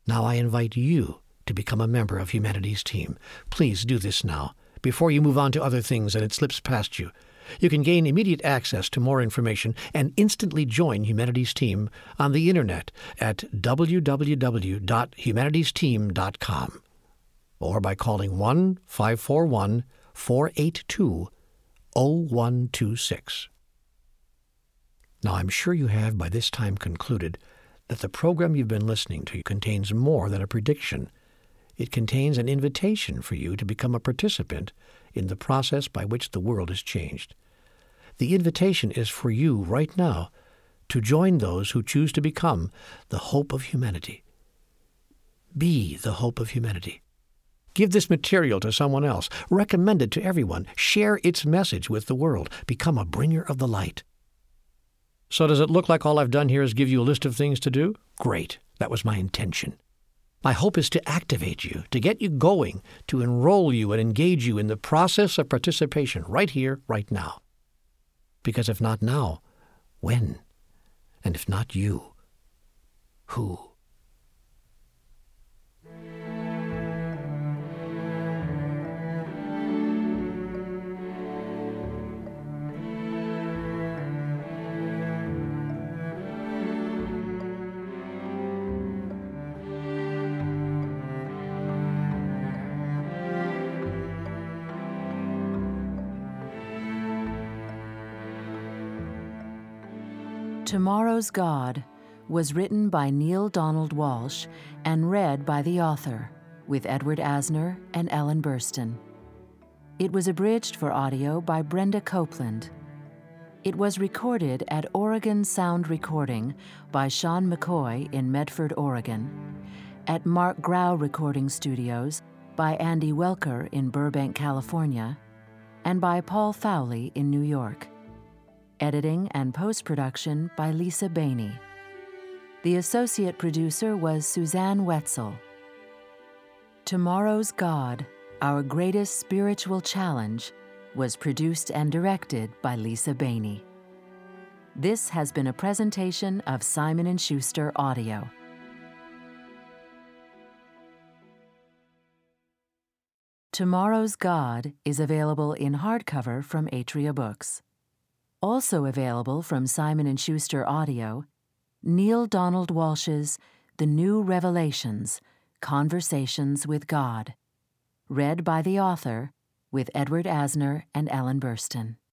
Now I invite you to become a member of Humanity's Team. Please do this now, before you move on to other things and it slips past you. You can gain immediate access to more information and instantly join Humanity's Team on the internet at www.humanitiesteam.com or by calling 1-541-482-0126. Now, I'm sure you have by this time concluded that the program you've been listening to contains more than a prediction. It contains an invitation for you to become a participant in the process by which the world is changed. The invitation is for you right now to join those who choose to become the hope of humanity. Be the hope of humanity. Give this material to someone else. Recommend it to everyone. Share its message with the world. Become a bringer of the light. So does it look like all I've done here is give you a list of things to do? Great. That was my intention. My hope is to activate you, to get you going, to enroll you and engage you in the process of participation right here, right now. Because if not now, when? And if not you, who? Tomorrow's God was written by Neale Donald Walsch and read by the author, with Edward Asner and Ellen Burstyn. It was abridged for audio by Brenda Copeland. It was recorded at Oregon Sound Recording by Sean McCoy in Medford, Oregon, at Mark Grau Recording Studios by Andy Welker in Burbank, California, and by Paul Fowley in New York. Editing and post-production by Lisa Bainey. The associate producer was Suzanne Wetzel. Tomorrow's God, Our Greatest Spiritual Challenge, was produced and directed by Lisa Bainey. This has been a presentation of Simon & Schuster Audio. Tomorrow's God is available in hardcover from Atria Books. Also available from Simon & Schuster Audio, Neale Donald Walsch's The New Revelations, Conversations with God, read by the author with Edward Asner and Ellen Burstyn.